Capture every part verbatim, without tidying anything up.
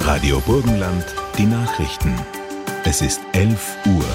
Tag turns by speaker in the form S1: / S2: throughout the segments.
S1: Radio Burgenland, die Nachrichten. Es ist elf Uhr.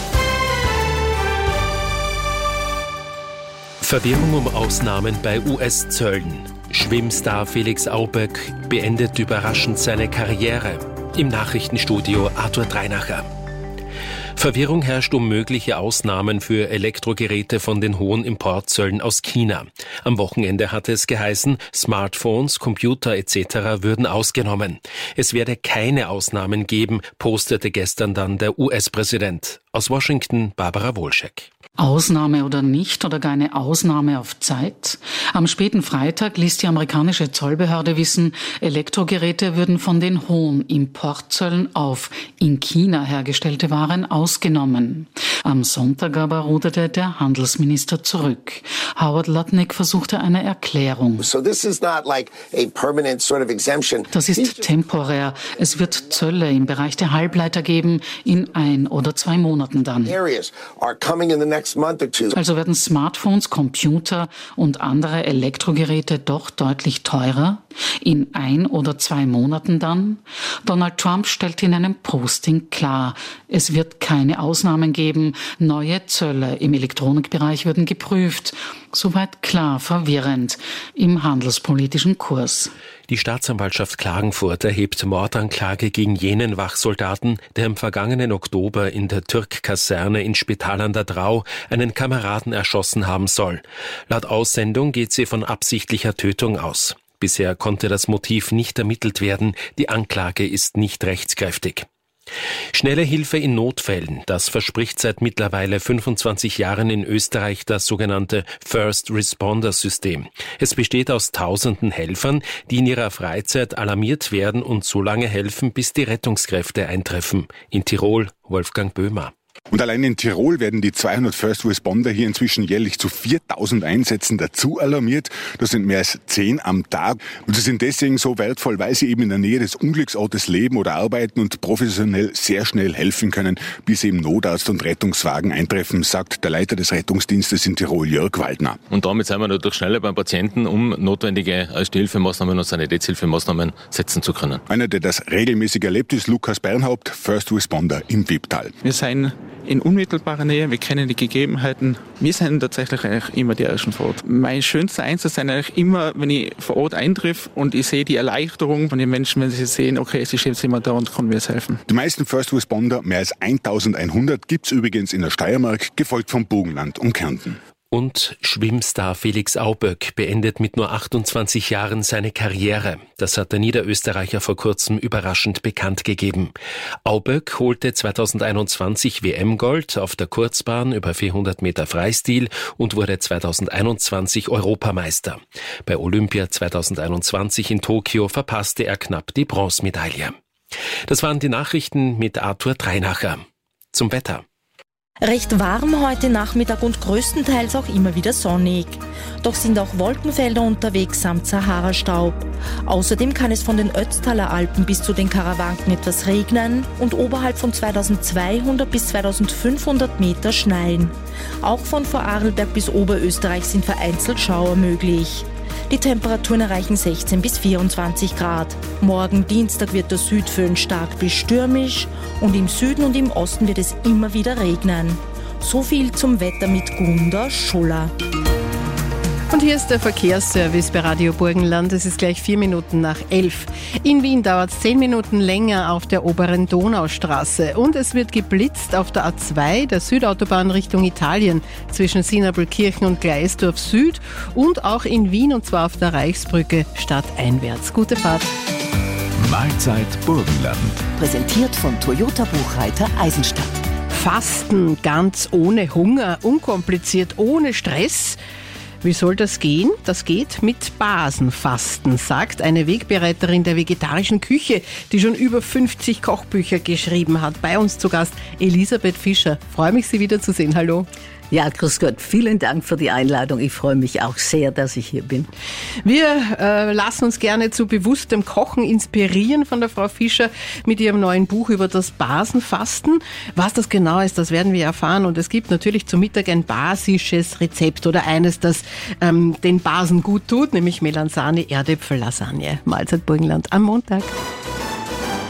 S2: Verwirrung um Ausnahmen bei U S-Zöllen. Schwimmstar Felix Auböck beendet überraschend seine Karriere. Im Nachrichtenstudio Arthur Dreinacher. Verwirrung herrscht um mögliche Ausnahmen für Elektrogeräte von den hohen Importzöllen aus China. Am Wochenende hatte es geheißen, Smartphones, Computer et cetera würden ausgenommen. Es werde keine Ausnahmen geben, postete gestern dann der U S-Präsident. Aus Washington Barbara Wolschek.
S3: Ausnahme oder nicht oder gar eine Ausnahme auf Zeit? Am späten Freitag ließ die amerikanische Zollbehörde wissen, Elektrogeräte würden von den hohen Importzöllen auf in China hergestellte Waren ausgenommen. Am Sonntag aber ruderte der Handelsminister zurück. Howard Lutnick versuchte eine Erklärung.
S4: So this is not like a permanent sort of exemption.
S3: Das ist temporär. Es wird Zölle im Bereich der Halbleiter geben, in ein oder zwei Monaten dann.
S4: Areas are coming in the next month or two.
S3: Also werden Smartphones, Computer und andere Elektrogeräte doch deutlich teurer? In ein oder zwei Monaten dann? Donald Trump stellt in einem Posting klar, es wird keine Ausnahmen geben. Neue Zölle im Elektronikbereich würden geprüft. Soweit klar, verwirrend im handelspolitischen Kurs.
S2: Die Staatsanwaltschaft Klagenfurt erhebt Mordanklage gegen jenen Wachsoldaten, der im vergangenen Oktober in der Türk-Kaserne in Spital an der Drau einen Kameraden erschossen haben soll. Laut Aussendung geht sie von absichtlicher Tötung aus. Bisher konnte das Motiv nicht ermittelt werden. Die Anklage ist nicht rechtskräftig. Schnelle Hilfe in Notfällen, das verspricht seit mittlerweile fünfundzwanzig Jahren in Österreich das sogenannte First Responder System. Es besteht aus tausenden Helfern, die in ihrer Freizeit alarmiert werden und so lange helfen, bis die Rettungskräfte eintreffen. In Tirol Wolfgang Böhmer.
S5: Und allein in Tirol werden die zweihundert First Responder hier inzwischen jährlich zu viertausend Einsätzen dazu alarmiert. Das sind mehr als zehn am Tag. Und sie sind deswegen so wertvoll, weil sie eben in der Nähe des Unglücksortes leben oder arbeiten und professionell sehr schnell helfen können, bis eben Notarzt und Rettungswagen eintreffen, sagt der Leiter des Rettungsdienstes in Tirol, Jörg Waldner.
S6: Und damit sind wir natürlich schneller beim Patienten, um notwendige Erste-Hilfemaßnahmen und Sanitätshilfemaßnahmen setzen zu können.
S5: Einer, der das regelmäßig erlebt, ist Lukas Bernhaupt, First Responder im Wipptal.
S7: Wir sind in unmittelbarer Nähe, wir kennen die Gegebenheiten. Wir sind tatsächlich eigentlich immer die Ersten vor Ort. Mein schönster Einsatz ist eigentlich immer, wenn ich vor Ort eintreffe und ich sehe die Erleichterung von den Menschen, wenn sie sehen, okay, es ist jetzt jemand da und kann mir jetzt helfen.
S5: Die meisten First Responder, mehr als eintausendeinhundert, gibt's übrigens in der Steiermark, gefolgt vom Burgenland und Kärnten.
S2: Und Schwimmstar Felix Auböck beendet mit nur achtundzwanzig Jahren seine Karriere. Das hat der Niederösterreicher vor kurzem überraschend bekannt gegeben. Auböck holte zweitausendeinundzwanzig W M-Gold auf der Kurzbahn über vierhundert Meter Freistil und wurde zweitausendeinundzwanzig Europameister. Bei Olympia zweitausendeinundzwanzig in Tokio verpasste er knapp die Bronzemedaille. Das waren die Nachrichten mit Arthur Dreinacher. Zum Wetter.
S8: Recht warm heute Nachmittag und größtenteils auch immer wieder sonnig. Doch sind auch Wolkenfelder unterwegs samt Sahara-Staub. Außerdem kann es von den Ötztaler Alpen bis zu den Karawanken etwas regnen und oberhalb von zweitausendzweihundert bis zweitausendfünfhundert Meter schneien. Auch von Vorarlberg bis Oberösterreich sind vereinzelt Schauer möglich. Die Temperaturen erreichen sechzehn bis vierundzwanzig Grad. Morgen Dienstag wird der Südföhn stark bis stürmisch und im Süden und im Osten wird es immer wieder regnen. So viel zum Wetter mit Gunda Schuller.
S9: Und hier ist der Verkehrsservice bei Radio Burgenland. Es ist gleich vier Minuten nach elf. In Wien dauert es zehn Minuten länger auf der oberen Donaustraße. Und es wird geblitzt auf der A zwei, der Südautobahn Richtung Italien, zwischen Sinabelkirchen und Gleisdorf Süd. Und auch in Wien, und zwar auf der Reichsbrücke stadteinwärts. Gute Fahrt.
S1: Mahlzeit Burgenland.
S10: Präsentiert von Toyota Buchreiter Eisenstadt.
S9: Fasten ganz ohne Hunger, unkompliziert, ohne Stress. Wie soll das gehen? Das geht mit Basenfasten, sagt eine Wegbereiterin der vegetarischen Küche, die schon über fünfzig Kochbücher geschrieben hat. Bei uns zu Gast Elisabeth Fischer. Freue mich, Sie wiederzusehen. Hallo.
S10: Ja, grüß Gott. Vielen Dank für die Einladung. Ich freue mich auch sehr, dass ich hier bin.
S9: Wir äh, lassen uns gerne zu bewusstem Kochen inspirieren von der Frau Fischer mit ihrem neuen Buch über das Basenfasten. Was das genau ist, das werden wir erfahren. Und es gibt natürlich zum Mittag ein basisches Rezept oder eines, das ähm, den Basen gut tut, nämlich Melanzane Erdäpfel Lasagne. Mahlzeit Burgenland am Montag.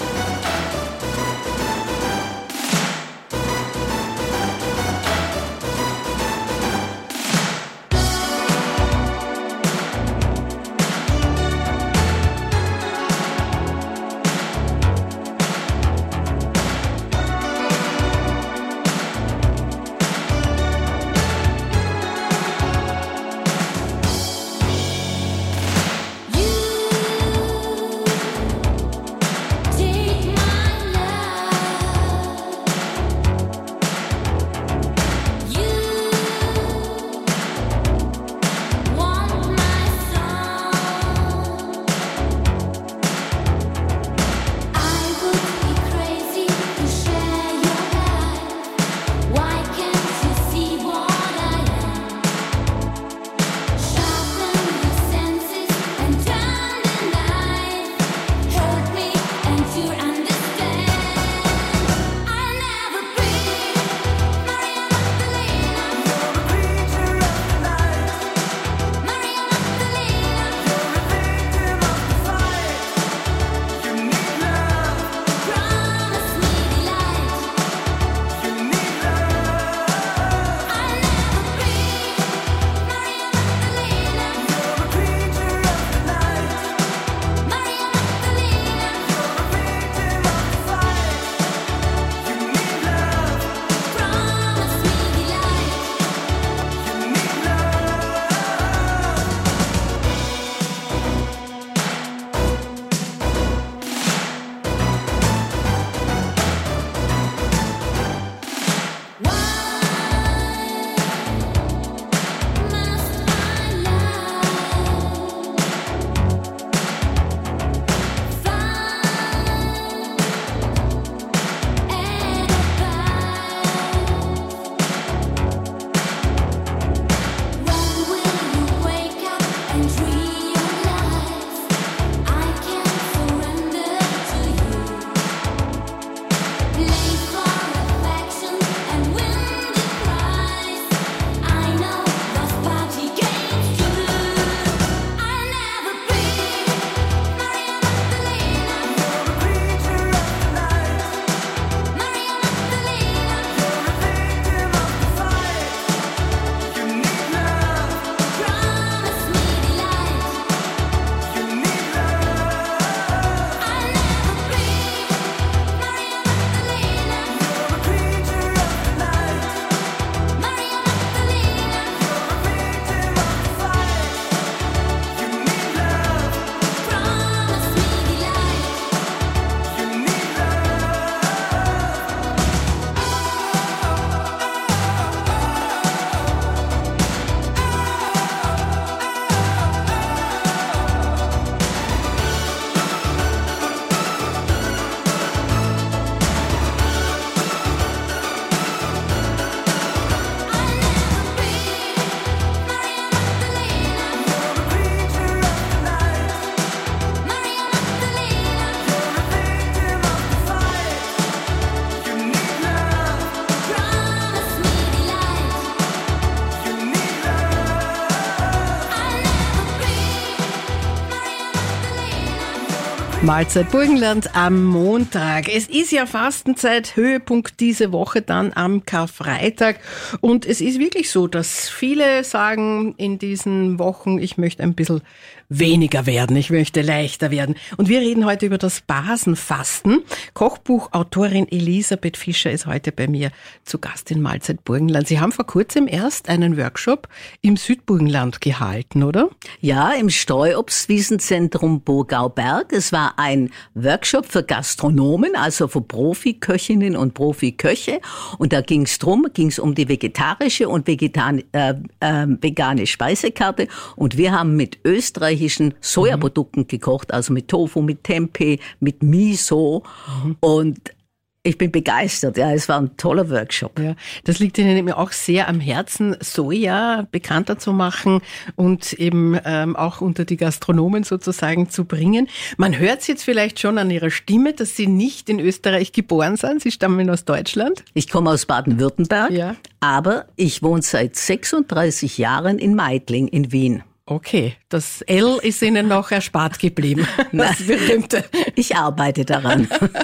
S9: Mahlzeit Burgenland am Montag. Es ist ja Fastenzeit, Höhepunkt diese Woche dann am Karfreitag. Und es ist wirklich so, dass viele sagen in diesen Wochen, ich möchte ein bisschen weniger werden, ich möchte leichter werden. Und wir reden heute über das Basenfasten. Kochbuchautorin Elisabeth Fischer ist heute bei mir zu Gast in Mahlzeit Burgenland. Sie haben vor kurzem erst einen Workshop im Südburgenland gehalten, oder?
S10: Ja, im Streuobstwiesenzentrum Burgauberg. Es war ein Workshop für Gastronomen, also für Profiköchinnen und Profiköche. Und da ging es drum, ging es um die vegetarische und vegetan, äh, äh, vegane Speisekarte. Und wir haben mit österreichischen Sojaprodukten mhm. gekocht, also mit Tofu, mit Tempeh, mit Miso. Mhm. Und ich bin begeistert, ja, es war ein toller Workshop.
S9: Ja, das liegt Ihnen eben auch sehr am Herzen, Soja bekannter zu machen und eben ähm, auch unter die Gastronomen sozusagen zu bringen. Man hört es jetzt vielleicht schon an Ihrer Stimme, dass Sie nicht in Österreich geboren sind. Sie stammen aus Deutschland.
S10: Ich komme aus Baden-Württemberg,
S9: ja.
S10: aber ich wohne seit sechsunddreißig Jahren in Meidling in Wien.
S9: Okay, das L ist Ihnen noch erspart geblieben, das berühmte.
S10: Ich arbeite daran.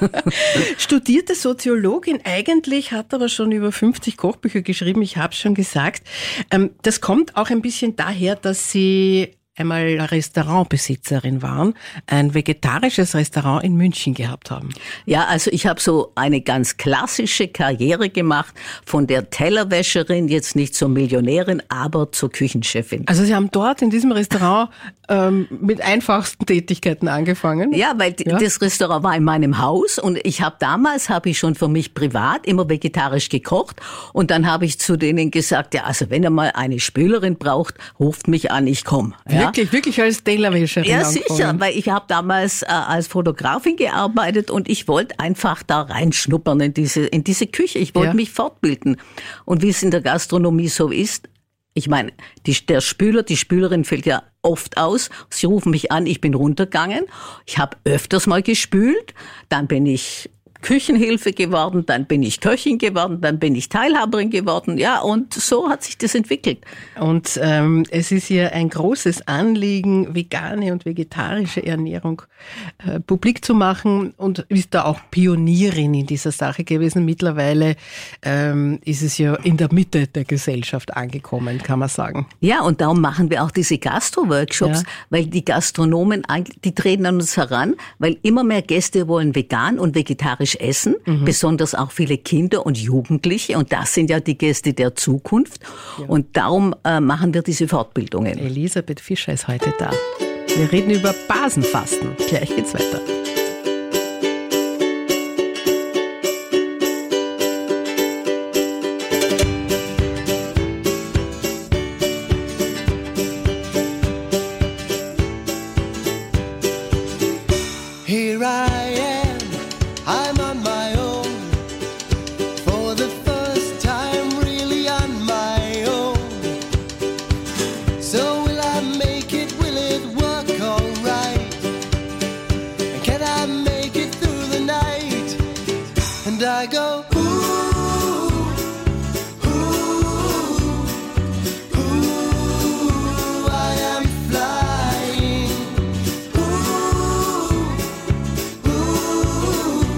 S9: Studierte Soziologin, eigentlich hat aber schon über fünfzig Kochbücher geschrieben, ich habe es schon gesagt. Das kommt auch ein bisschen daher, dass Sie einmal Restaurantbesitzerin waren, ein vegetarisches Restaurant in München gehabt haben.
S10: Ja, also ich habe so eine ganz klassische Karriere gemacht, von der Tellerwäscherin, jetzt nicht zur Millionärin, aber zur Küchenchefin.
S9: Also Sie haben dort in diesem Restaurant ähm, mit einfachsten Tätigkeiten angefangen?
S10: Ja, weil ja. das Restaurant war in meinem Haus und ich habe damals, habe ich schon für mich privat immer vegetarisch gekocht und dann habe ich zu denen gesagt, ja, also wenn ihr mal eine Spülerin braucht, ruft mich an, ich komme. Ja?
S9: Wirklich, wirklich als Tellerwäscherin?
S10: Ja, sicher, weil ich habe damals äh, als Fotografin gearbeitet und ich wollte einfach da reinschnuppern in diese, in diese Küche. Ich wollte ja. mich fortbilden. Und wie es in der Gastronomie so ist, ich meine, die, der Spüler, die Spülerin fällt ja oft aus. Sie rufen mich an, ich bin runtergegangen. Ich habe öfters mal gespült, dann bin ich Küchenhilfe geworden, dann bin ich Köchin geworden, dann bin ich Teilhaberin geworden, ja, und so hat sich das entwickelt.
S9: Und ähm, es ist ja ein großes Anliegen, vegane und vegetarische Ernährung äh, publik zu machen und ist da auch Pionierin in dieser Sache gewesen. Mittlerweile ähm, ist es ja in der Mitte der Gesellschaft angekommen, kann man sagen.
S10: Ja, und darum machen wir auch diese Gastro-Workshops, ja. weil die Gastronomen, die treten an uns heran, weil immer mehr Gäste wollen vegan und vegetarisch essen, mhm. besonders auch viele Kinder und Jugendliche und das sind ja die Gäste der Zukunft ja. und darum äh, machen wir diese Fortbildungen.
S9: Elisabeth Fischer ist heute da. Wir reden über Basenfasten. Gleich geht's weiter.
S11: Here I am. I'm on my own, for the first time really on my own. So will I make it, will it work alright? And can I make it through the night? And I go, ooh, ooh, ooh, I am flying. Ooh, ooh,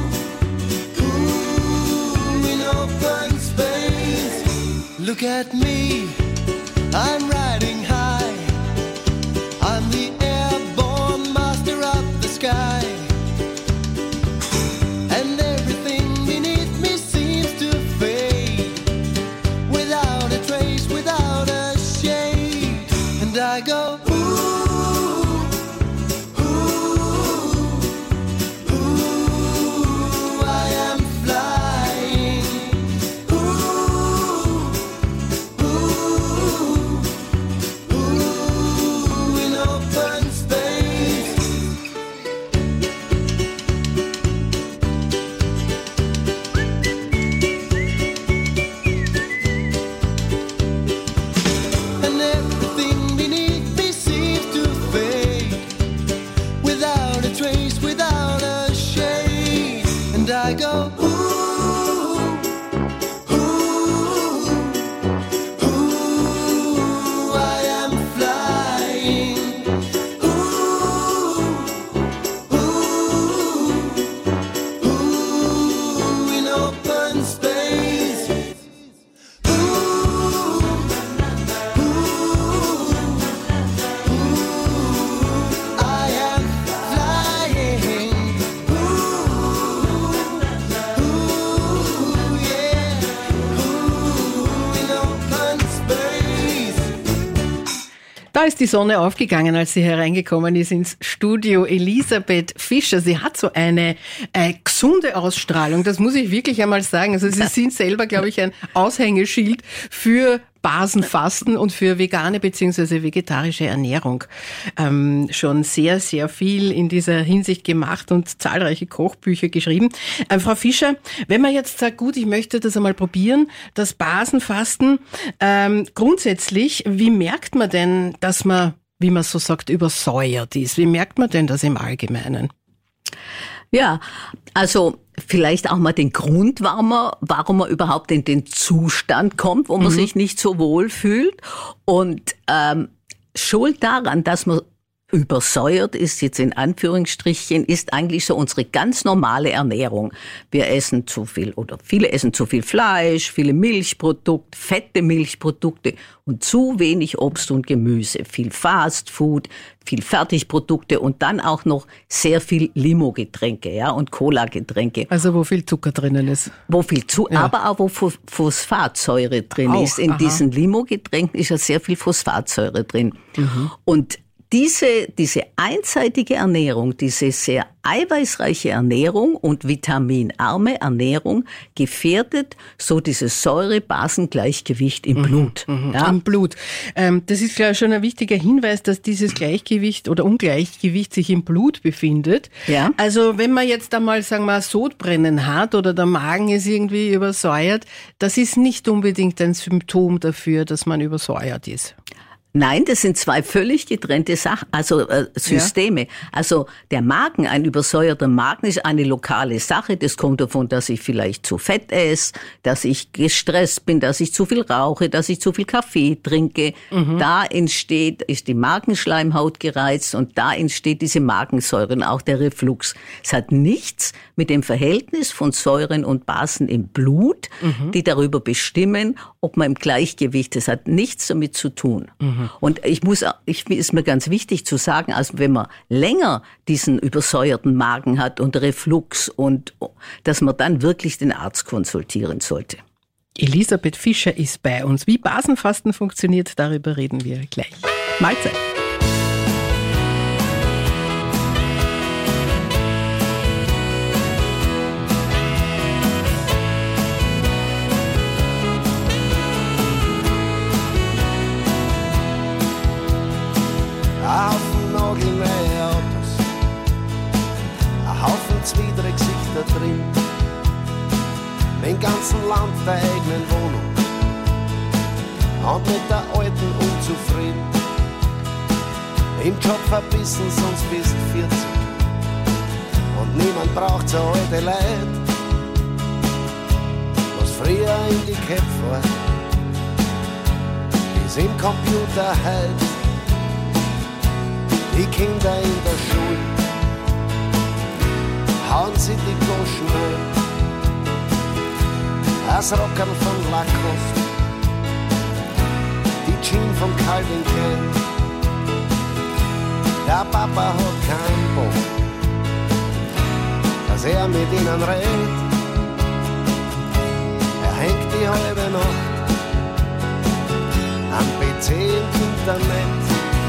S11: ooh, in open space. Look at me, I'm riding high. I'm the airborne master of the sky. And everything beneath me seems to fade, without a trace, without a shade. And I go, ooh, ooh, ooh, I am flying. Ooh, ooh, ooh, in open space. And everything beneath me seems to fade, without a trace, without a shade. And I go, ooh, ooh, ooh, I am flying. Ooh, ooh,
S9: Da ist die Sonne aufgegangen, als sie hereingekommen ist ins Studio. Elisabeth Fischer, sie hat so eine äh, gesunde Ausstrahlung, das muss ich wirklich einmal sagen. Also Sie sind selber, glaube ich, ein Aushängeschild für Basenfasten und für vegane bzw. vegetarische Ernährung. Ähm, schon sehr, sehr viel in dieser Hinsicht gemacht und zahlreiche Kochbücher geschrieben. Ähm, Frau Fischer, wenn man jetzt sagt, gut, ich möchte das einmal probieren, das Basenfasten, ähm, grundsätzlich, wie merkt man denn, dass man, wie man so sagt, übersäuert ist? Wie merkt man denn das im Allgemeinen?
S10: Ja, also vielleicht auch mal den Grund, warum man, warum man überhaupt in den Zustand kommt, wo man mhm. sich nicht so wohl fühlt. Und ähm, schuld daran, dass man übersäuert ist, jetzt in Anführungsstrichen, ist eigentlich so unsere ganz normale Ernährung. Wir essen zu viel oder viele essen zu viel Fleisch, viele Milchprodukte, fette Milchprodukte und zu wenig Obst und Gemüse, viel Fastfood, viel Fertigprodukte und dann auch noch sehr viel Limo-Getränke, ja, und Cola-Getränke.
S9: Also wo viel Zucker drinnen ist.
S10: Wo viel Zucker, ja. Aber auch wo Phosphatsäure drin auch, ist. In aha. diesen Limo-Getränken ist ja sehr viel Phosphatsäure drin. Mhm. Und Diese, diese einseitige Ernährung, diese sehr eiweißreiche Ernährung und vitaminarme Ernährung gefährdet so dieses Säure-Basen-Gleichgewicht im Blut.
S9: Mhm, ja? Im Blut. Ähm, das ist, glaube ich, schon ein wichtiger Hinweis, dass dieses Gleichgewicht oder Ungleichgewicht sich im Blut befindet.
S10: Ja.
S9: Also wenn man jetzt einmal, sagen wir, Sodbrennen hat oder der Magen ist irgendwie übersäuert, das ist nicht unbedingt ein Symptom dafür, dass man übersäuert ist.
S10: Nein, das sind zwei völlig getrennte Sachen, also äh, Systeme. Ja. Also der Magen, ein übersäuerter Magen ist eine lokale Sache. Das kommt davon, dass ich vielleicht zu fett esse, dass ich gestresst bin, dass ich zu viel rauche, dass ich zu viel Kaffee trinke. Mhm. Da entsteht, ist die Magenschleimhaut gereizt und da entsteht diese Magensäure und auch der Reflux. Es hat nichts mit dem Verhältnis von Säuren und Basen im Blut, mhm. die darüber bestimmen, ob man im Gleichgewicht ist. Es hat nichts damit zu tun. Mhm. Und ich muss, ich, ist mir ganz wichtig zu sagen, also wenn man länger diesen übersäuerten Magen hat und Reflux und, dass man dann wirklich den Arzt konsultieren sollte.
S9: Elisabeth Fischer ist bei uns. Wie Basenfasten funktioniert, darüber reden wir gleich. Mahlzeit.
S11: Ein Haufen nagelneue Autos, ein Haufen zwiedere Gesichter drin, im ganzen Land der eigenen Wohnung und mit der alten unzufrieden. Im Job verbissen, sonst bist vierzig und niemand braucht so alte Leute, was früher in die Köpfe war, ist im Computer heute. Die Kinder in der Schule hauen sie die Goschen ein. Das Rockern von Lacoste, die Jeans von Calvin Klein. Der Papa hat keinen Bock, dass er mit ihnen redet. Er hängt die halbe Nacht am P C im Internet.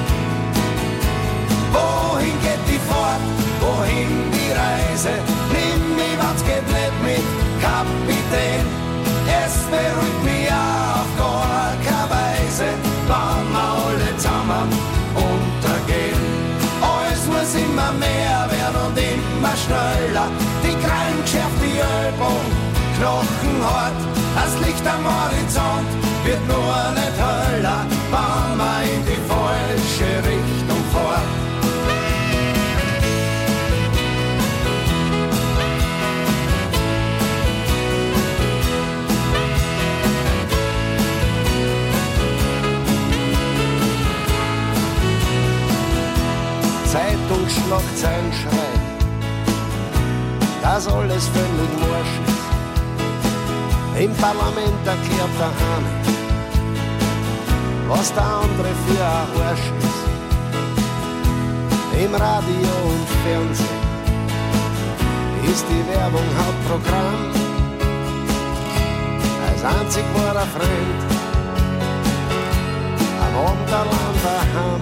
S11: Wohin geht die Fahrt, wohin die Reise? Nimm mich, was geht nicht mit Kapitän. Es beruhigt mich auf gar keine Weise, wenn wir alle zusammen untergehen. Alles muss immer mehr werden und immer schneller. Die Krallen schärft die Ellbogen, knochenhart. Das Licht am Horizont wird nur nicht heller, wenn wir in die falsche Richtung fahren. Zeitungsschlagzeilen schreien, dass alles völlig morsch ist. Im Parlament erklärt der eine, was der andere für ein Arsch ist. Im Radio und Fernsehen ist die Werbung Hauptprogramm. Als einzig wahrer Freund am
S4: und der Land daheim.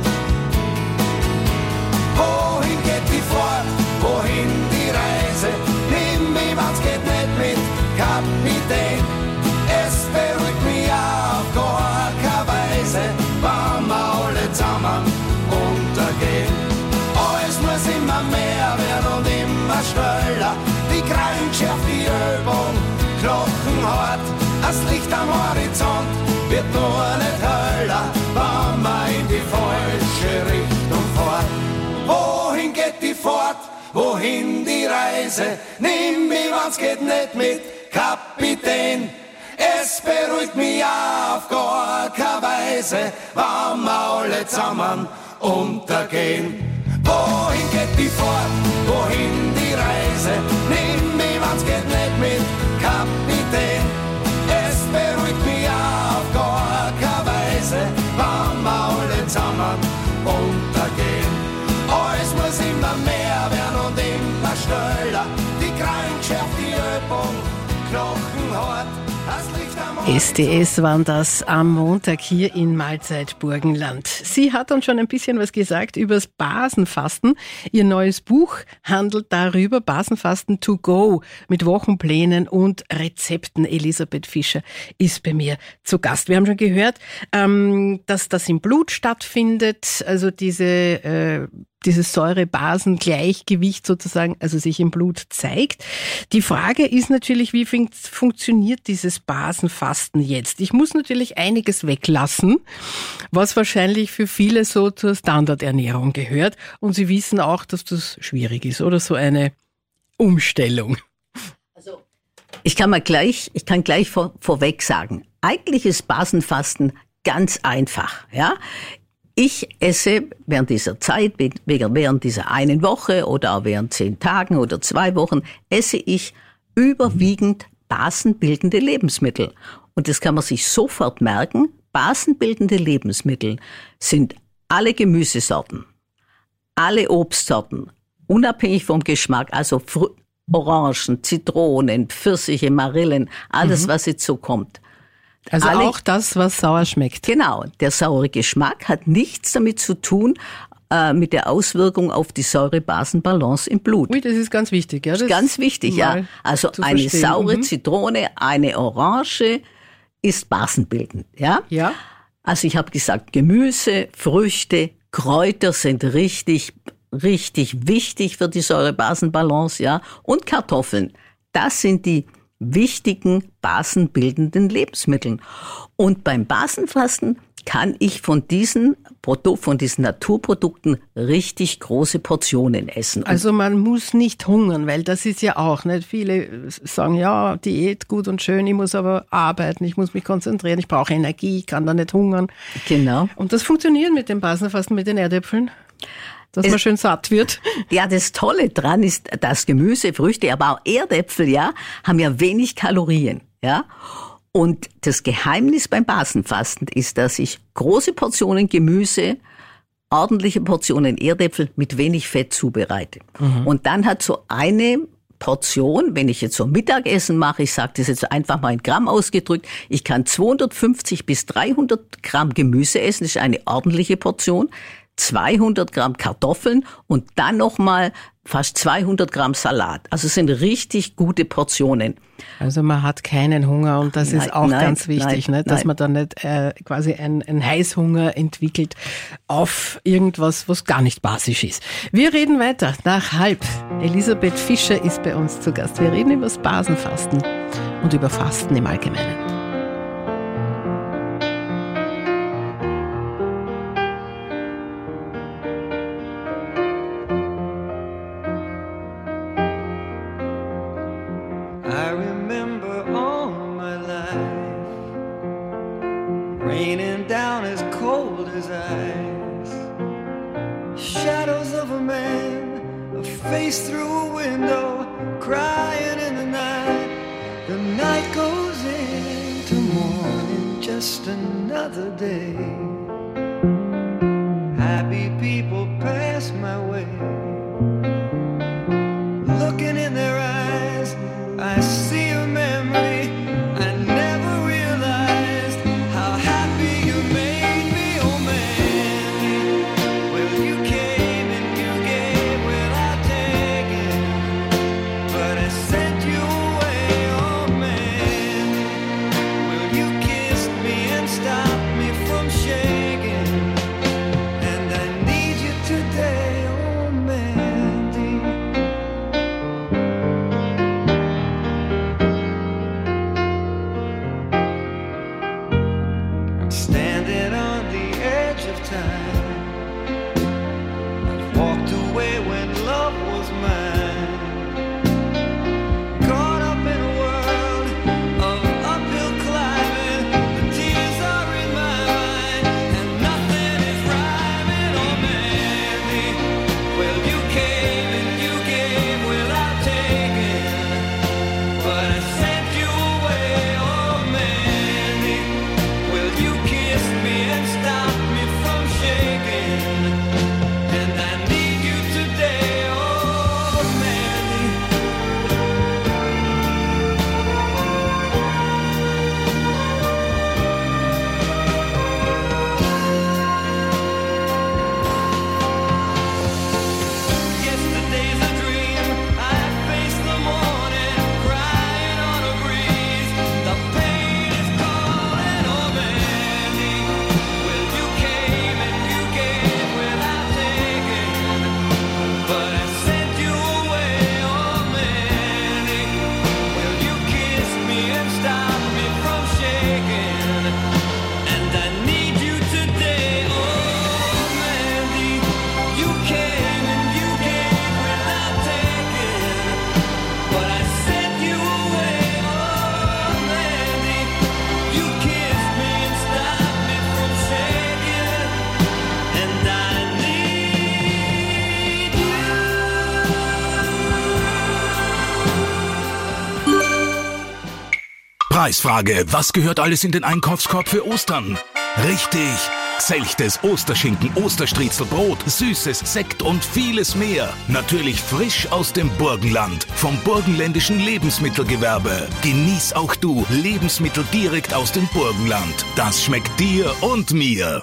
S4: Wohin geht die Fahrt, wohin die Reise? Nimm mich, wenn's geht nicht mit, Kapitän. Es beruhigt mich auf gar keine Weise, wenn wir alle zusammen untergehen. Alles muss immer mehr werden und immer schneller. Die Kreischaft, die Übung, knochenhart. Das Licht am Horizont wird nur nicht heller, wenn man in die falsche Richtung fährt. Wohin geht die Fahrt, wohin die Reise? Nimm mich, wenn's geht nicht mit, Kapitän. Es beruhigt mich auf gar keine Weise, wenn wir alle zusammen untergehen. Wohin geht die Fahrt, wohin die Reise? Nimm mich, wenn's geht nicht mit, Kapitän. Es beruhigt mich auf gar keine Weise, wenn wir alle zusammen untergehen. Alles muss immer mehr werden und immer schneller. Die Kreischaft, die Übung, knochenhart.
S9: S D S waren das am Montag hier in Mahlzeit Burgenland. Sie hat uns schon ein bisschen was gesagt übers Basenfasten. Ihr neues Buch handelt darüber, Basenfasten to go, mit Wochenplänen und Rezepten. Elisabeth Fischer ist bei mir zu Gast. Wir haben schon gehört, dass das im Blut stattfindet, also diese äh, dieses Säure-Basen-Gleichgewicht sozusagen, also sich im Blut zeigt. Die Frage ist natürlich, wie fun- funktioniert dieses Basenfasten jetzt? Ich muss natürlich einiges weglassen, was wahrscheinlich für viele so zur Standardernährung gehört. Und Sie wissen auch, dass das schwierig ist, oder so eine Umstellung.
S10: Also, ich kann mal gleich, ich kann gleich vor, vorweg sagen, eigentlich ist Basenfasten ganz einfach, ja. Ich esse während dieser Zeit, während dieser einen Woche oder auch während zehn Tagen oder zwei Wochen, esse ich überwiegend basenbildende Lebensmittel. Und das kann man sich sofort merken. Basenbildende Lebensmittel sind alle Gemüsesorten, alle Obstsorten, unabhängig vom Geschmack, also Fr- Orangen, Zitronen, Pfirsiche, Marillen, alles, mhm. was jetzt so kommt.
S9: Also
S10: Alle,
S9: auch das, was sauer schmeckt.
S10: Genau. Der saure Geschmack hat nichts damit zu tun, äh, mit der Auswirkung auf die Säure-Basen-Balance im Blut.
S9: Ui, das ist ganz wichtig. Ja, das
S10: ist ganz wichtig, ja. Also eine verstehen. saure mhm. Zitrone, eine Orange ist basenbildend, ja.
S9: Ja.
S10: Also ich habe gesagt, Gemüse, Früchte, Kräuter sind richtig, richtig wichtig für die Säure-Basen-Balance, ja. Und Kartoffeln. Das sind die wichtigen basenbildenden Lebensmitteln. Und beim Basenfasten kann ich von diesen Produkt, von diesen Naturprodukten richtig große Portionen essen.
S9: Also man muss nicht hungern, weil das ist ja auch, nicht viele sagen, ja, Diät gut und schön, ich muss aber arbeiten, ich muss mich konzentrieren, ich brauche Energie, ich kann da nicht hungern.
S10: Genau.
S9: Und das funktioniert mit dem Basenfasten, mit den Erdäpfeln? Dass es, man schön satt wird.
S10: Ja, das Tolle dran ist, dass Gemüse, Früchte, aber auch Erdäpfel, ja, haben ja wenig Kalorien, ja. Und das Geheimnis beim Basenfasten ist, dass ich große Portionen Gemüse, ordentliche Portionen Erdäpfel mit wenig Fett zubereite. Mhm. Und dann hat so eine Portion, wenn ich jetzt so Mittagessen mache, ich sage das jetzt einfach mal in Gramm ausgedrückt, ich kann zweihundertfünfzig bis dreihundert Gramm Gemüse essen, das ist eine ordentliche Portion, zweihundert Gramm Kartoffeln und dann nochmal fast zweihundert Gramm Salat. Also es sind richtig gute Portionen.
S9: Also man hat keinen Hunger und das nein, ist auch
S10: nein,
S9: ganz wichtig,
S10: nein,
S9: ne? dass
S10: nein.
S9: man dann nicht äh, quasi einen Heißhunger entwickelt auf irgendwas, was gar nicht basisch ist. Wir reden weiter nach halb. Elisabeth Fischer ist bei uns zu Gast. Wir reden über das Basenfasten und über Fasten im Allgemeinen.
S11: Oh
S12: Preisfrage, was gehört alles in den Einkaufskorb für Ostern? Richtig, Selchtes Osterschinken, Osterstriezelbrot, Süßes, Sekt und vieles mehr. Natürlich frisch aus dem Burgenland, vom burgenländischen Lebensmittelgewerbe. Genieß auch du Lebensmittel direkt aus dem Burgenland. Das schmeckt dir und mir.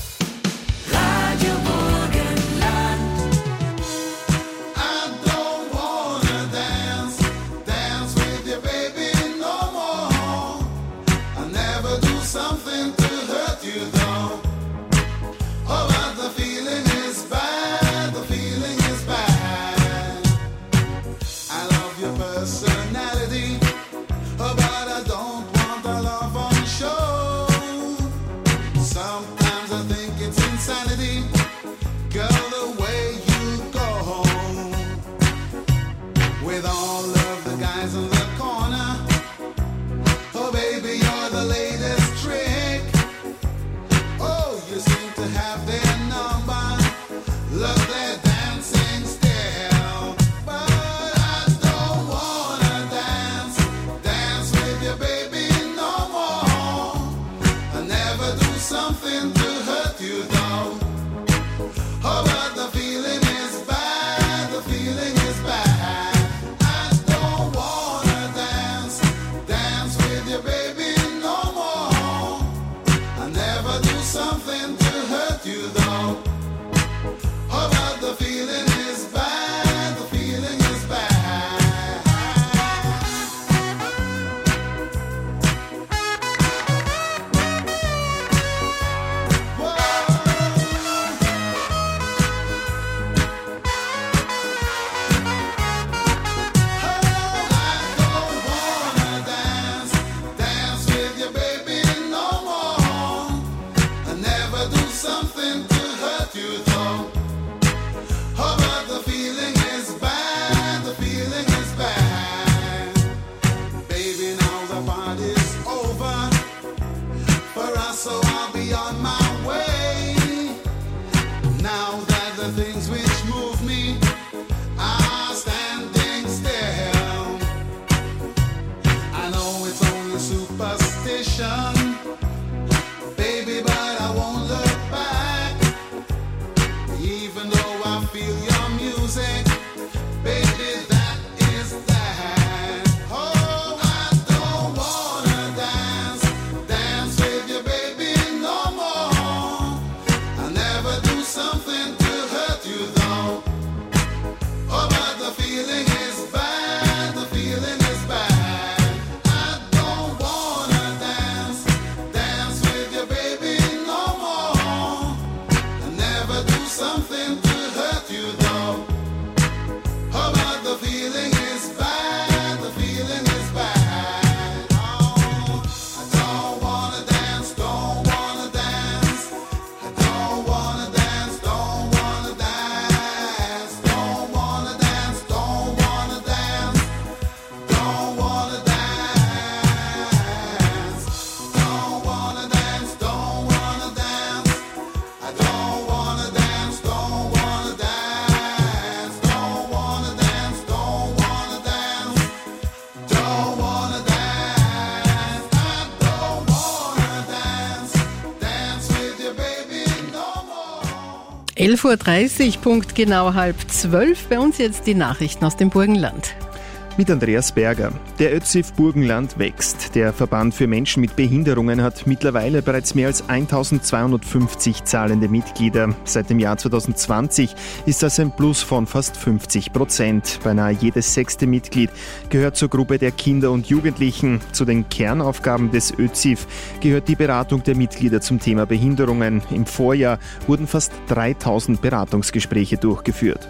S9: elf Uhr dreißig, Punkt genau halb zwölf. Bei uns jetzt die Nachrichten aus dem Burgenland.
S13: Mit Andreas Berger. Der ÖZIF Burgenland wächst. Der Verband für Menschen mit Behinderungen hat mittlerweile bereits mehr als eintausendzweihundertfünfzig zahlende Mitglieder. Seit dem Jahr zwanzig zwanzig ist das ein Plus von fast fünfzig Prozent. Beinahe jedes sechste Mitglied gehört zur Gruppe der Kinder und Jugendlichen. Zu den Kernaufgaben des ÖZIF gehört die Beratung der Mitglieder zum Thema Behinderungen. Im Vorjahr wurden fast dreitausend Beratungsgespräche durchgeführt.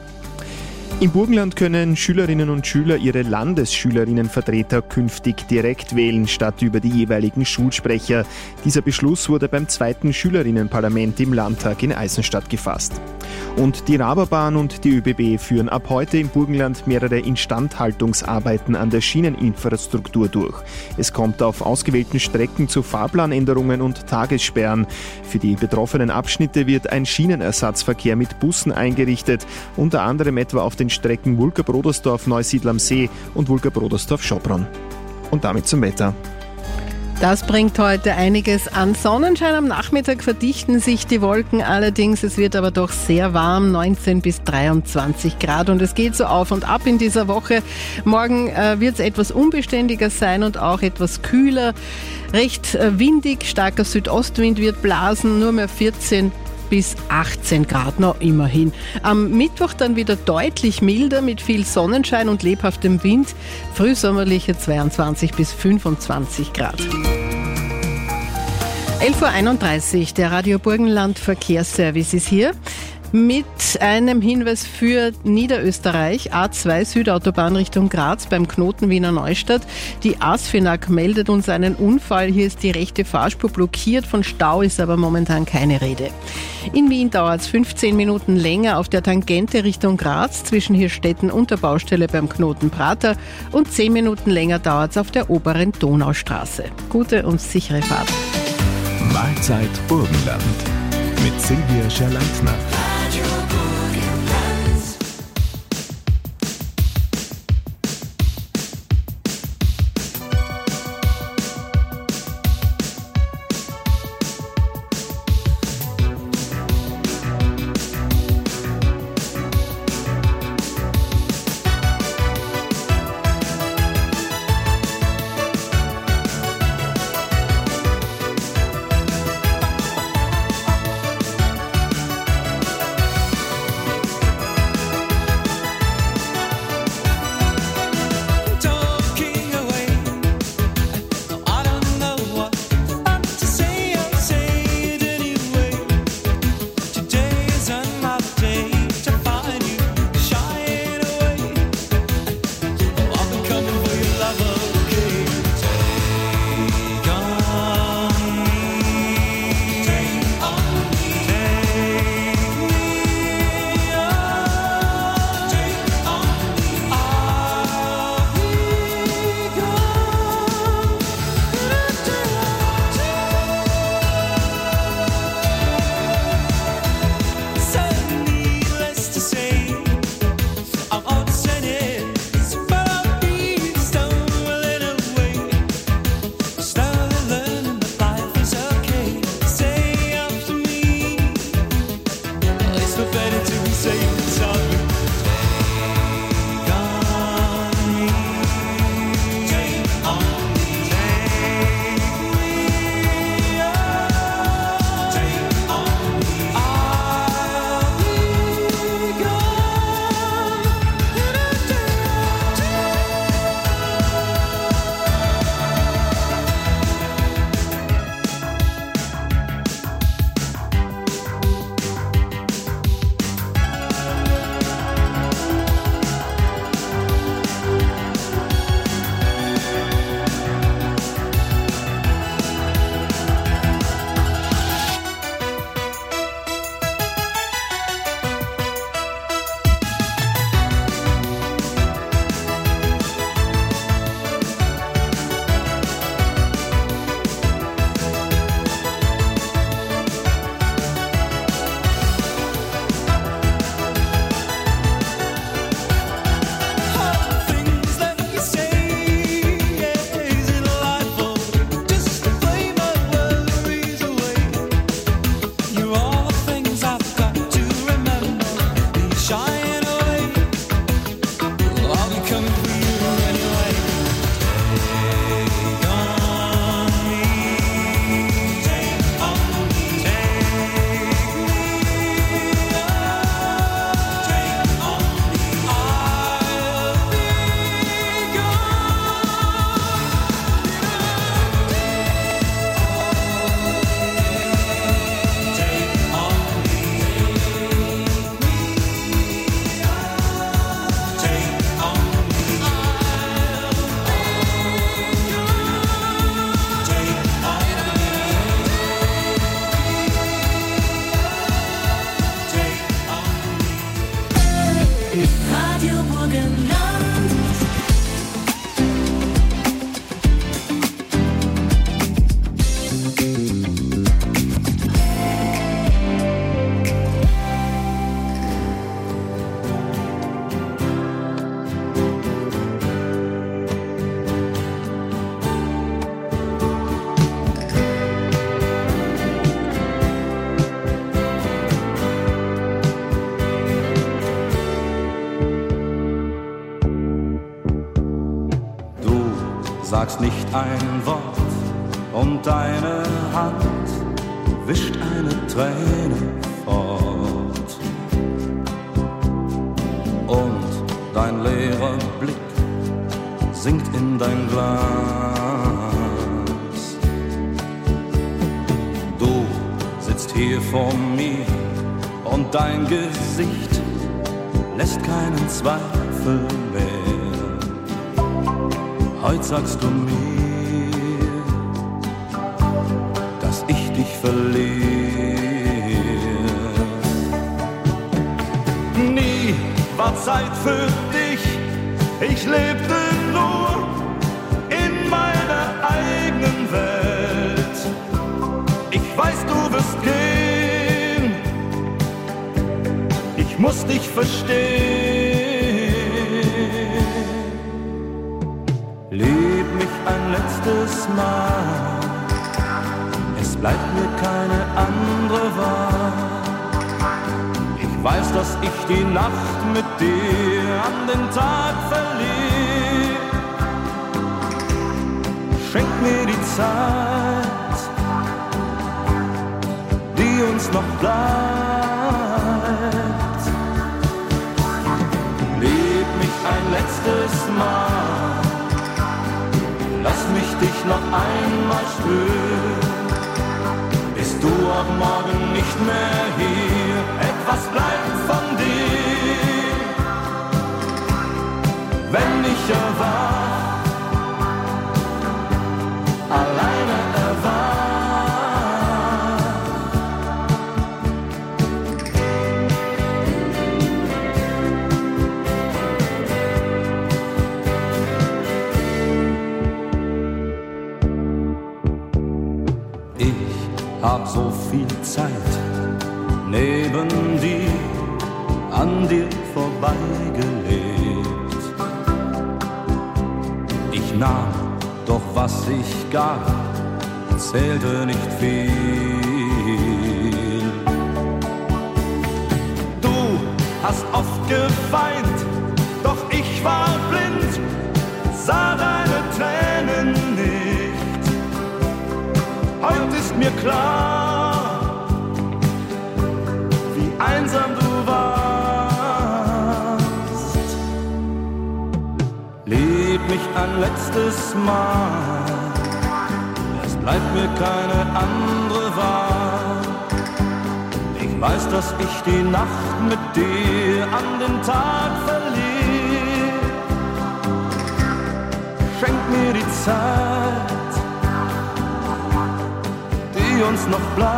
S13: Im Burgenland können Schülerinnen und Schüler ihre Landesschülerinnenvertreter künftig direkt wählen, statt über die jeweiligen Schulsprecher. Dieser Beschluss wurde beim zweiten Schülerinnenparlament im Landtag in Eisenstadt gefasst. Und die Raberbahn und die ÖBB führen ab heute im Burgenland mehrere Instandhaltungsarbeiten an der Schieneninfrastruktur durch. Es kommt auf ausgewählten Strecken zu Fahrplanänderungen und Tagessperren. Für die betroffenen Abschnitte wird ein Schienenersatzverkehr mit Bussen eingerichtet, unter anderem etwa auf den Strecken Wulker-Brodersdorf, Neusiedl am See und Wulker-Brodersdorf-Schopron. Und damit zum Wetter.
S9: Das bringt heute einiges an Sonnenschein. Am Nachmittag verdichten sich die Wolken allerdings. Es wird aber doch sehr warm, neunzehn bis dreiundzwanzig Grad. Und es geht so auf und ab in dieser Woche. Morgen äh, wird es etwas unbeständiger sein und auch etwas kühler. Recht äh, windig, starker Südostwind wird blasen, nur mehr vierzehn bis achtzehn Grad noch immerhin. Am Mittwoch dann wieder deutlich milder mit viel Sonnenschein und lebhaftem Wind. Frühsommerliche zweiundzwanzig bis fünfundzwanzig Grad. elf Uhr einunddreißig, der Radio Burgenland Verkehrsservice ist hier. Mit einem Hinweis für Niederösterreich, A zwei Südautobahn Richtung Graz beim Knoten Wiener Neustadt. Die ASFINAG meldet uns einen Unfall. Hier ist die rechte Fahrspur blockiert, von Stau ist aber momentan keine Rede. In Wien dauert es fünfzehn Minuten länger auf der Tangente Richtung Graz zwischen Hirstetten und der Baustelle beim Knoten Prater und zehn Minuten länger dauert es auf der oberen Donaustraße. Gute und sichere Fahrt.
S1: Mahlzeit Burgenland mit Silvia Scherleitner.
S11: sagst nicht ein Wort und deine Hand wischt eine Träne fort. Und dein leerer Blick sinkt in dein Glas. Du sitzt hier vor mir und dein Gesicht lässt keinen Zweifel mehr. Heute sagst du mir, dass ich dich verliere. Nie war Zeit für dich, ich lebte nur in meiner eigenen Welt. Ich weiß, du wirst gehen, ich muss dich verstehen. Leb mich ein letztes Mal, es bleibt mir keine andere Wahl. Ich weiß, dass ich die Nacht mit dir an den Tag verliere. Schenk mir die Zeit, die uns noch bleibt. Leb mich ein letztes Mal, lass mich dich noch einmal spüren. Bist du auch morgen nicht mehr hier, etwas bleibt von dir. Wenn ich erwach, alleine erwach. Ich hab so viel Zeit neben dir, an dir vorbeigelebt. Ich nahm, doch was ich gab, zählte nicht viel. Du hast oft geweint, doch ich war blind, sah deine Tränen nicht. Heute ist mir klar, wie einsam du warst. Leb mich ein letztes Mal, es bleibt mir keine andere Wahl. Ich weiß, dass ich die Nacht mit dir an den Tag verliere. Schenk mir die Zeit, die uns noch bleibt.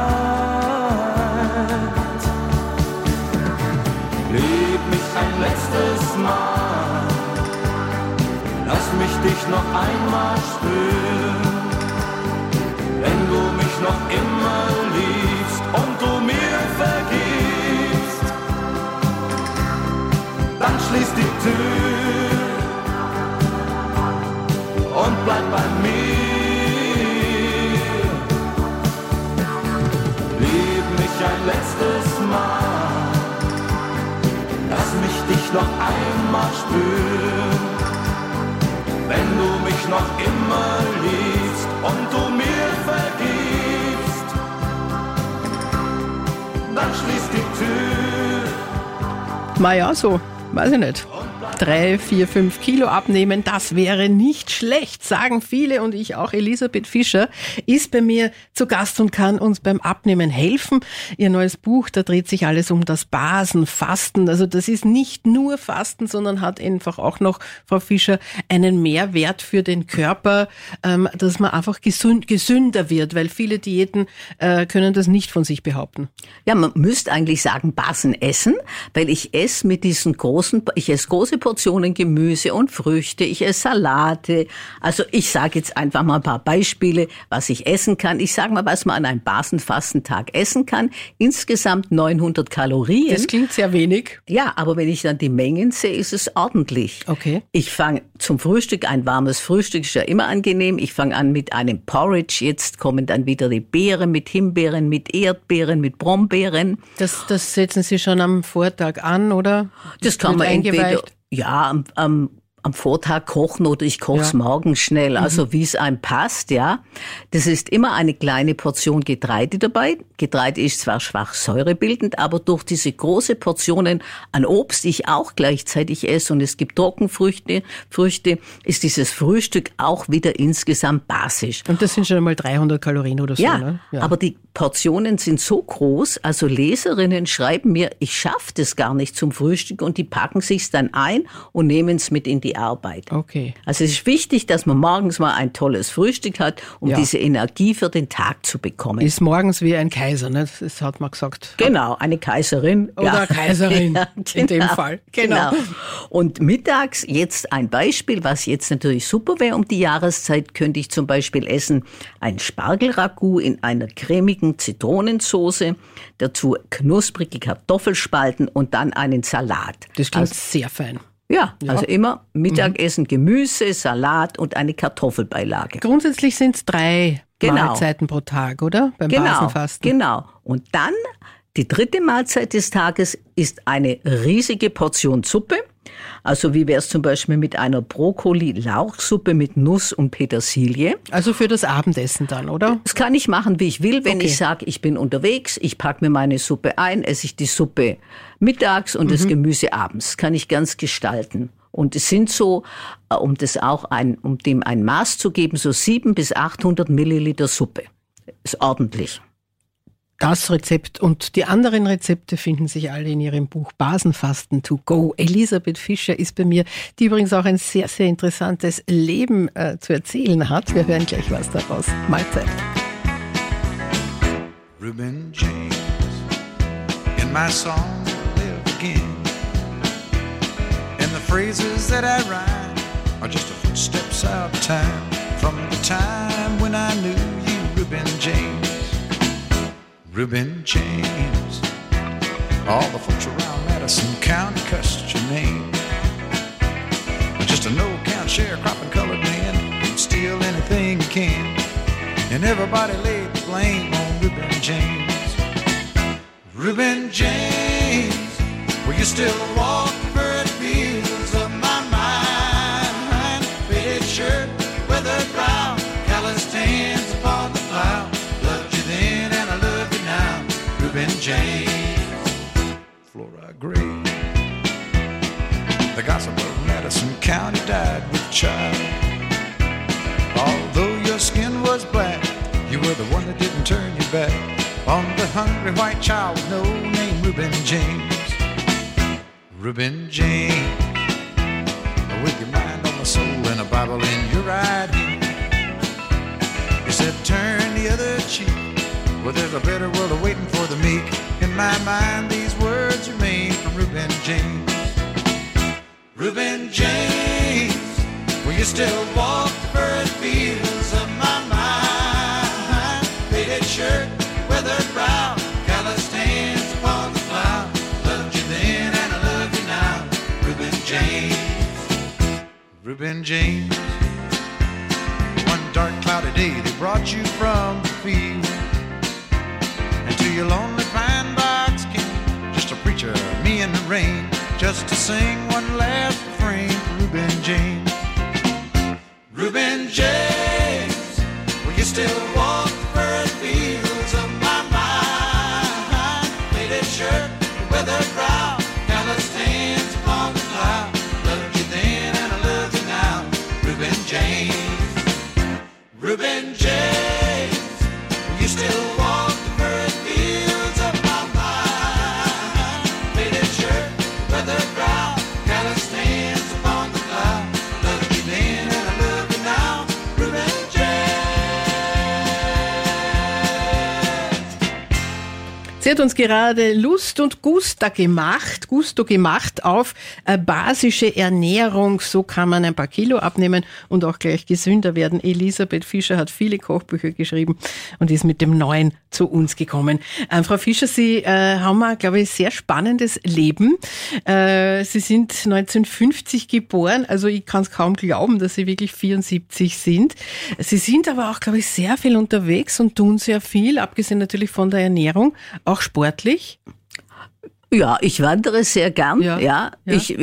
S11: Leb mich ein letztes Mal, lass mich dich noch einmal spüren. Wenn du mich noch immer liebst und du mir vergibst, dann schließ die Tür und bleib bei mir. Lieb mich ein letztes Mal, lass mich dich noch einmal spüren. Wenn du mich noch immer liebst und du mir vergibst, dann schließ die Tür.
S9: Na ja, so, weiß ich nicht. Drei, vier, fünf Kilo abnehmen, das wäre nicht schlecht, sagen viele und ich auch. Elisabeth Fischer ist bei mir zu Gast und kann uns beim Abnehmen helfen. Ihr neues Buch, da dreht sich alles um das Basenfasten. Also das ist nicht nur Fasten, sondern hat einfach auch noch, Frau Fischer, einen Mehrwert für den Körper, ähm, dass man einfach gesund, gesünder wird, weil viele Diäten äh, können das nicht von sich behaupten.
S10: Ja, man müsste eigentlich sagen Basen essen, weil ich esse mit diesen großen, ich esse große Portionen Gemüse und Früchte, ich esse Salate. Also ich sage jetzt einfach mal ein paar Beispiele, was ich essen kann. Ich sage mal, was man an einem Basenfastentag essen kann. Insgesamt neunhundert Kalorien.
S9: Das klingt sehr wenig.
S10: Ja, aber wenn ich dann die Mengen sehe, ist es ordentlich.
S9: Okay.
S10: Ich fange zum Frühstück, ein warmes Frühstück ist ja immer angenehm. Ich fange an mit einem Porridge. Jetzt kommen dann wieder die Beeren mit Himbeeren, mit Erdbeeren, mit Brombeeren.
S9: Das, das setzen Sie schon am Vortag an, oder?
S10: Das kann man entweder, ja, am, am am Vortag kochen oder ich koche es
S9: Ja.
S10: morgens schnell, also
S9: Mhm.
S10: wie es einem passt, ja. Das ist immer eine kleine Portion Getreide dabei. Getreide ist zwar schwach säurebildend, aber durch diese große Portionen an Obst, die ich auch gleichzeitig esse, und es gibt Trockenfrüchte, Früchte, ist dieses Frühstück auch wieder insgesamt basisch.
S9: Und das sind schon einmal dreihundert Kalorien oder so,
S10: Ja,
S9: ne?
S10: aber die Portionen sind so groß, also Leserinnen schreiben mir, ich schaffe das gar nicht zum Frühstück, und die packen sich's dann ein und nehmen es mit in die Arbeit.
S9: Okay.
S10: Also es ist wichtig, dass man morgens mal ein tolles Frühstück hat, um
S9: Ja.
S10: diese Energie für den Tag zu bekommen.
S9: Ist morgens wie ein Kaiser, ne? Das hat man gesagt.
S10: Genau, eine Kaiserin.
S9: Oder
S10: ja.
S9: Kaiserin
S10: Ja,
S9: in dem Fall. Genau.
S10: Und mittags jetzt ein Beispiel, was jetzt natürlich super wäre um die Jahreszeit, könnte ich zum Beispiel essen ein Spargelragout in einer cremigen Zitronensoße, dazu knusprige Kartoffelspalten und dann einen Salat.
S9: Das klingt
S10: also,
S9: sehr fein.
S10: Ja,
S9: Ja.
S10: also immer Mittagessen, Gemüse, Salat und eine Kartoffelbeilage.
S9: Grundsätzlich sind es drei
S10: Genau.
S9: Mahlzeiten pro Tag, oder? Beim
S10: Genau,
S9: Basenfasten.
S10: genau. Und dann die dritte Mahlzeit des Tages ist eine riesige Portion Suppe. Also wie wäre es zum Beispiel mit einer Brokkoli-Lauchsuppe mit Nuss und Petersilie.
S9: Also für das Abendessen dann, oder?
S10: Das kann ich machen, wie ich will. Wenn
S9: Okay.
S10: ich sage, ich bin unterwegs, ich packe mir meine Suppe ein, esse ich die Suppe mittags und das
S9: Mhm.
S10: Gemüse abends. Das kann ich ganz gestalten. Und es sind so, äh, um das auch ein, um dem ein Maß zu geben, so sieben bis achthundert Milliliter Suppe. Ist ordentlich.
S9: Das Rezept und die anderen Rezepte finden sich alle in ihrem Buch Basenfasten to go. Elisabeth Fischer ist bei mir, die übrigens auch ein sehr, sehr interessantes Leben äh, zu erzählen hat. Wir hören gleich was daraus. Mahlzeit.
S11: Reuben James, in my song live again. And the phrases that I rhyme are just a footsteps out of time. From the time when I knew you, Reuben James. Reuben James. All the folks around Madison County cussed your name. Just a no-count sharecropping colored man who'd steal anything he can. And everybody laid the blame on Reuben James. Reuben James, will you still walk the bird fields of my mind? Faded shirt, weathered brow, calloused hands upon the plow. Loved you then and I love you now, Reuben James. Flora Gray, the gossip of Madison County died with child. Although your skin was black, you were the one that didn't turn your back on the hungry white child with no name, Reuben James. Reuben James, with your mind on the soul and a Bible in your right hand. You said turn the other cheek, well there's a better world awaiting for the meek. In my mind these words remain from Reuben James. Reuben James, will you still walk the bird fields of my mind? Faded shirt, weathered brow, calloused hands upon the plow. Loved you then and I love you now, Reuben James. Reuben James, one dark cloudy day they brought you from the field, and to your lonely pine box came just a preacher, me in the rain, just to sing one last refrain for Reuben James. Reuben James, will you still walk the bird fields of my mind? Faded shirt, weathered brow, calloused hands upon the plow. Loved you then and I love you now, Reuben James. Reuben James, will you still walk the bird fields of my mind? Faded shirt, weathered brow, calloused hands upon the plow. Loved you then and I love you now, Reuben
S9: Sie hat uns gerade Lust und Gusto gemacht, Gusto gemacht auf äh, basische Ernährung. So kann man ein paar Kilo abnehmen und auch gleich gesünder werden. Elisabeth Fischer hat viele Kochbücher geschrieben und ist mit dem Neuen zu uns gekommen. Ähm, Frau Fischer, Sie äh, haben ein, glaube ich, sehr spannendes Leben. Äh, Sie sind neunzehnhundertfünfzig geboren, also ich kann es kaum glauben, dass Sie wirklich vierundsiebzig sind. Sie sind aber auch, glaube ich, sehr viel unterwegs und tun sehr viel, abgesehen natürlich von der Ernährung, auch sportlich.
S10: Ja, ich wandere sehr gern.
S9: Ja,
S10: Ja,
S9: ja.
S10: ich, ja.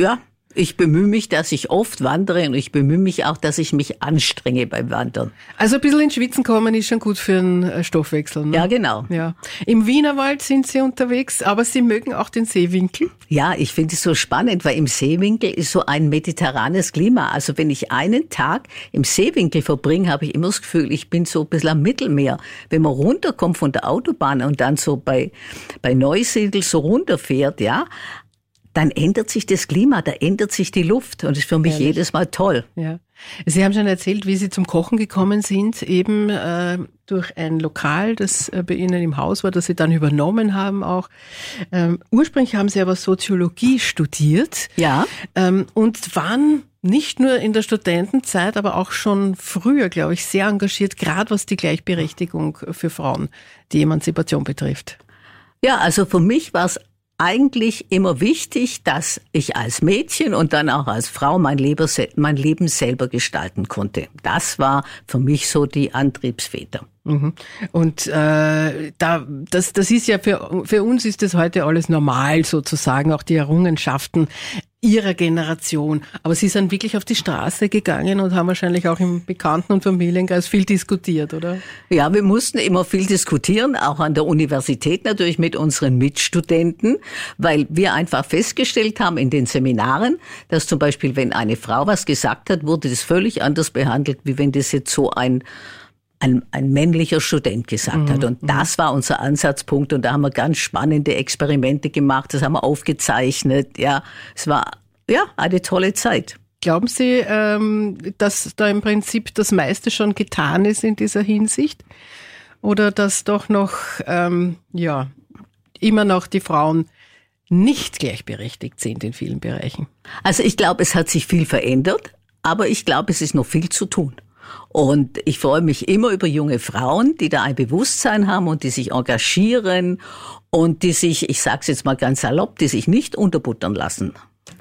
S10: Ich bemühe mich, dass ich oft wandere und ich bemühe mich auch, dass ich mich anstrenge beim Wandern.
S9: Also ein bisschen ins Schwitzen kommen ist schon gut für den Stoffwechsel. Ne?
S10: Ja, genau.
S9: Ja. Im Wienerwald sind Sie unterwegs, aber Sie mögen auch den Seewinkel?
S10: Ja, ich finde es so spannend, weil im Seewinkel ist so ein mediterranes Klima. Also wenn ich einen Tag im Seewinkel verbringe, habe ich immer das Gefühl, ich bin so ein bisschen am Mittelmeer. Wenn man runterkommt von der Autobahn und dann so bei, bei Neusiedl so runterfährt, ja, dann ändert sich das Klima, da ändert sich die Luft und das ist für mich Ehrlich? jedes Mal toll.
S9: Ja. Sie haben schon erzählt, wie Sie zum Kochen gekommen sind, eben äh, durch ein Lokal, das äh, bei Ihnen im Haus war, das Sie dann übernommen haben auch. Ähm, ursprünglich haben Sie aber Soziologie studiert.
S10: Ja.
S9: Ähm, und waren nicht nur in der Studentenzeit, aber auch schon früher, glaube ich, sehr engagiert, gerade was die Gleichberechtigung für Frauen, die Emanzipation betrifft.
S10: Ja, also für mich war es eigentlich immer wichtig, dass ich als Mädchen und dann auch als Frau mein Leben, mein Leben selber gestalten konnte. Das war für mich so die Antriebsfeder.
S9: Mhm. Und äh, da, das, das ist ja für, für uns ist das heute alles normal sozusagen, auch die Errungenschaften Ihrer Generation. Aber Sie sind wirklich auf die Straße gegangen und haben wahrscheinlich auch im Bekannten- und Familienkreis viel diskutiert, oder?
S10: Ja, wir mussten immer viel diskutieren, auch an der Universität natürlich mit unseren Mitstudenten, weil wir einfach festgestellt haben in den Seminaren, dass zum Beispiel, wenn eine Frau was gesagt hat, wurde das völlig anders behandelt, wie wenn das jetzt so ein Ein, ein männlicher Student gesagt mhm. hat. Und das war unser Ansatzpunkt. Und da haben wir ganz spannende Experimente gemacht. Das haben wir aufgezeichnet. Ja, es war ja eine tolle Zeit.
S9: Glauben Sie, ähm, dass da im Prinzip das meiste schon getan ist in dieser Hinsicht? Oder dass doch noch, ähm, ja, immer noch die Frauen nicht gleichberechtigt sind in vielen Bereichen?
S10: Also ich glaube, es hat sich viel verändert. Aber ich glaube, es ist noch viel zu tun. Und ich freue mich immer über junge Frauen, die da ein Bewusstsein haben und die sich engagieren und die sich, ich sage es jetzt mal ganz salopp, die sich nicht unterbuttern lassen.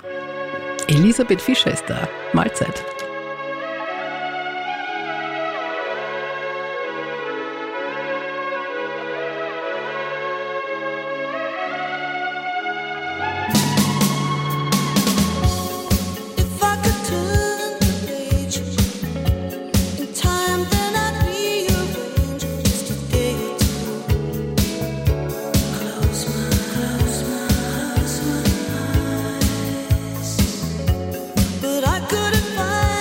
S9: Elisabeth Fischer ist da. Mahlzeit.
S11: But I couldn't find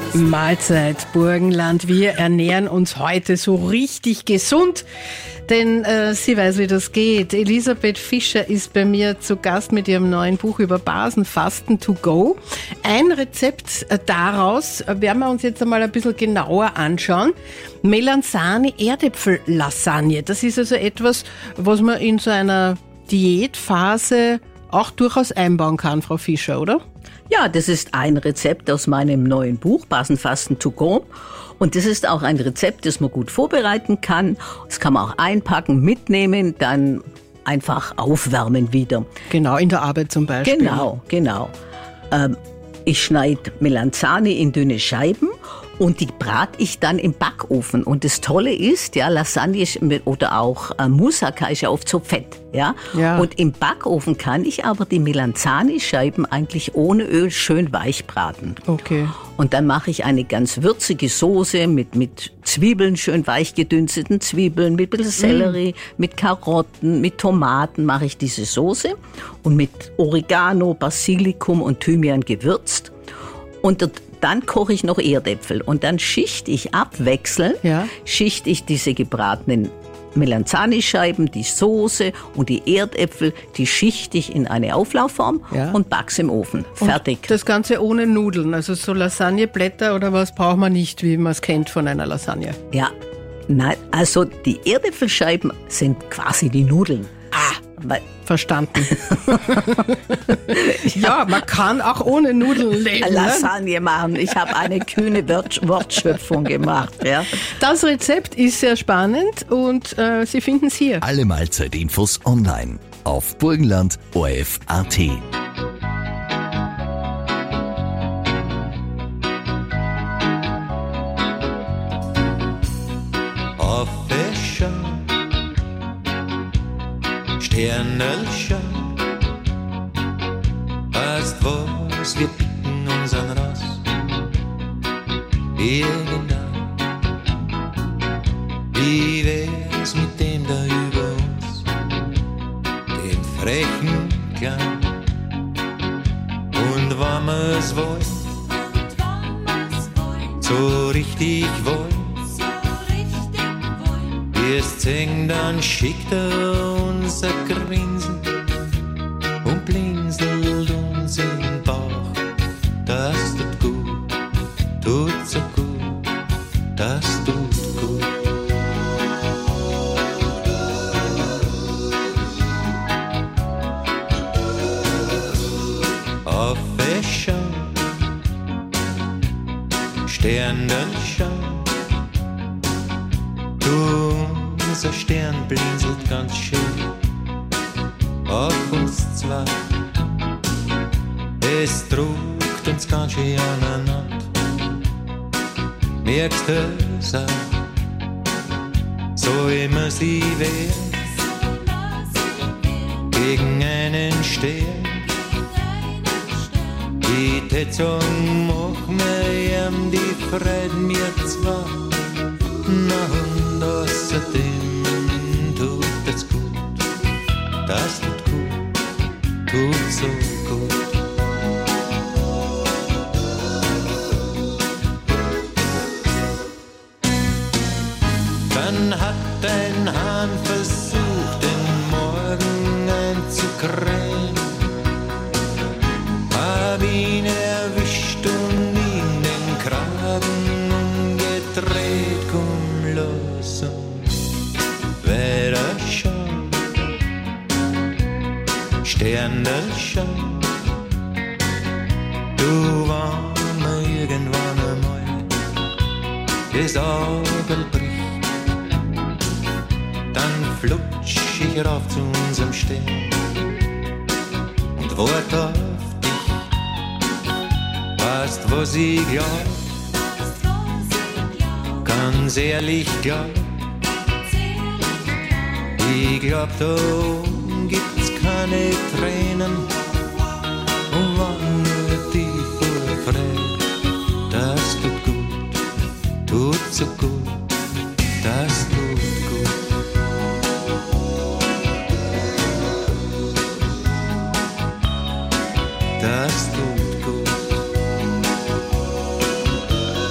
S9: Mahlzeit Burgenland. Wir ernähren uns heute so richtig gesund, denn äh, sie weiß, wie das geht. Elisabeth Fischer ist bei mir zu Gast mit ihrem neuen Buch über Basenfasten to go. Ein Rezept äh, daraus werden wir uns jetzt einmal ein bisschen genauer anschauen. Melanzani-Erdäpfel-Lasagne. Das ist also etwas, was man in so einer Diätphase auch durchaus einbauen kann, Frau Fischer, oder?
S10: Ja, das ist ein Rezept aus meinem neuen Buch, Basenfasten to go. Und das ist auch ein Rezept, das man gut vorbereiten kann. Das kann man auch einpacken, mitnehmen, dann einfach aufwärmen wieder.
S9: Genau, in der Arbeit zum Beispiel.
S10: Genau, genau. Ähm, ich schneide Melanzani in dünne Scheiben und die brate ich dann im Backofen. Und das Tolle ist, ja, Lasagne oder auch äh, Moussaka ist ja oft so fett, ja?
S9: Ja.
S10: Und im Backofen kann ich aber die Melanzani-Scheiben eigentlich ohne Öl schön weich braten.
S9: Okay.
S10: Und dann mache ich eine ganz würzige Soße mit, mit Zwiebeln, schön weich gedünsteten Zwiebeln, mit ein bisschen Sellerie, mm. mit Karotten, mit Tomaten mache ich diese Soße und mit Oregano, Basilikum und Thymian gewürzt. Und dann koche ich noch Erdäpfel und dann schichte ich abwechselnd,
S9: ja.
S10: schichte ich diese gebratenen Melanzani-Scheiben, die Soße und die Erdäpfel, die schichte ich in eine Auflaufform
S9: ja.
S10: und back's im Ofen. Fertig.
S9: Und das Ganze ohne Nudeln, also so Lasagneblätter oder was braucht man nicht, wie man es kennt von einer Lasagne?
S10: Ja, nein, also die Erdäpfelscheiben sind quasi die Nudeln.
S9: Ah, weil verstanden. Ja, man kann auch ohne Nudeln leben.
S10: Lasagne machen. Ich habe eine kühne Wortschöpfung gemacht. Ja.
S9: Das Rezept ist sehr spannend und äh, Sie finden es hier.
S14: Alle Mahlzeitinfos online auf burgenland punkt o r f punkt a t.
S15: Sternelchen, weißt was, wir picken unseren Ross irgendwann. Wie wär's mit dem da über uns, dem frechen Klein? Und wenn wir's wollen, so richtig wollen, erst sing, dann schickt er uns ein Grinsen und blinzelt uns im Bauch. Das tut gut, tut so gut, das tut gut. Auf Wäschern, Sternenschein, du, unser Stern blinzelt ganz schön auf uns zwei. Es druckt uns ganz schön aneinander. Merkst du es auch, so immer sie wehrt gegen einen Stern. Die Tätzung macht mir ihm die Freude mir zwar. Na und außerdem tut das gut, das tut gut, tut so gut. Dann hat ein Hahn versucht, den Morgen einzukrähen, hab ihn erwischt und ihm den Kragen umgedreht. Komm los und weiter schauen, Sternenschein. Du, wenn mir irgendwann einmal das Auge bricht, dann flutsch ich rauf zu unserem Stern und wart auf dich. Weißt, was ich glaub? Ganz ehrlich glaub, ich glaub, da oben gibt's keine Tränen und wann nur die Vorfreude. Das tut gut, tut so gut, das tut gut. Das tut gut.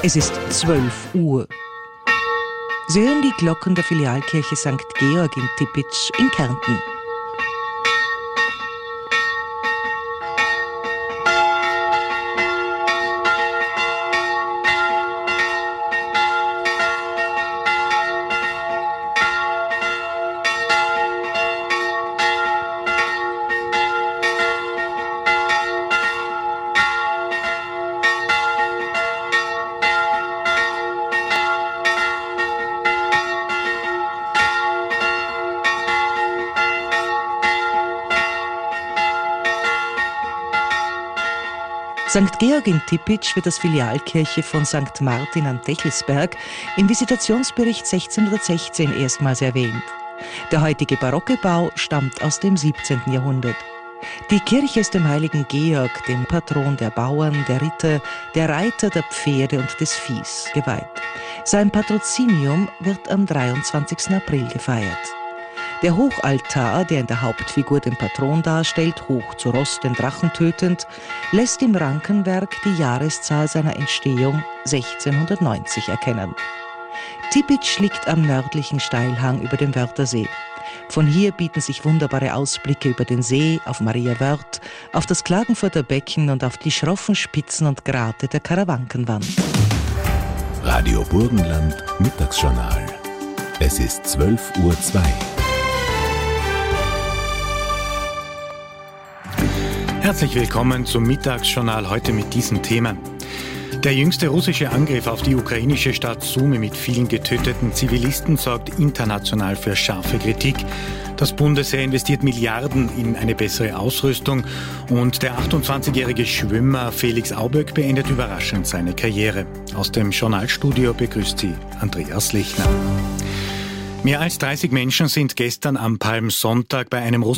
S16: Es ist zwölf Uhr. Sie hören die Glocken der Filialkirche Sankt Georg in Tippitsch in Kärnten. Sankt Georg in Tippitsch wird als Filialkirche von Sankt Martin am Techelsberg im Visitationsbericht sechzehnhundertsechzehn erstmals erwähnt. Der heutige barocke Bau stammt aus dem siebzehnten Jahrhundert. Die Kirche ist dem heiligen Georg, dem Patron der Bauern, der Ritter, der Reiter, der Pferde und des Viehs, geweiht. Sein Patrozinium wird am dreiundzwanzigsten April gefeiert. Der Hochaltar, der in der Hauptfigur den Patron darstellt, hoch zu Ross den Drachen tötend, lässt im Rankenwerk die Jahreszahl seiner Entstehung sechzehnhundertneunzig erkennen. Tippitsch liegt am nördlichen Steilhang über dem Wörthersee. Von hier bieten sich wunderbare Ausblicke über den See, auf Maria Wörth, auf das Klagenfurter Becken und auf die schroffen Spitzen und Grate der Karawankenwand.
S1: Radio Burgenland Mittagsjournal. Es ist zwölf Uhr zwei.
S17: Herzlich willkommen zum Mittagsjournal heute mit diesen Themen. Der jüngste russische Angriff auf die ukrainische Stadt Sumy mit vielen getöteten Zivilisten sorgt international für scharfe Kritik. Das Bundesheer investiert Milliarden in eine bessere Ausrüstung und der achtundzwanzigjährige Schwimmer Felix Auböck beendet überraschend seine Karriere. Aus dem Journalstudio begrüßt sie Andreas Lechner. Mehr als dreißig Menschen sind gestern am Palmsonntag bei einem russischen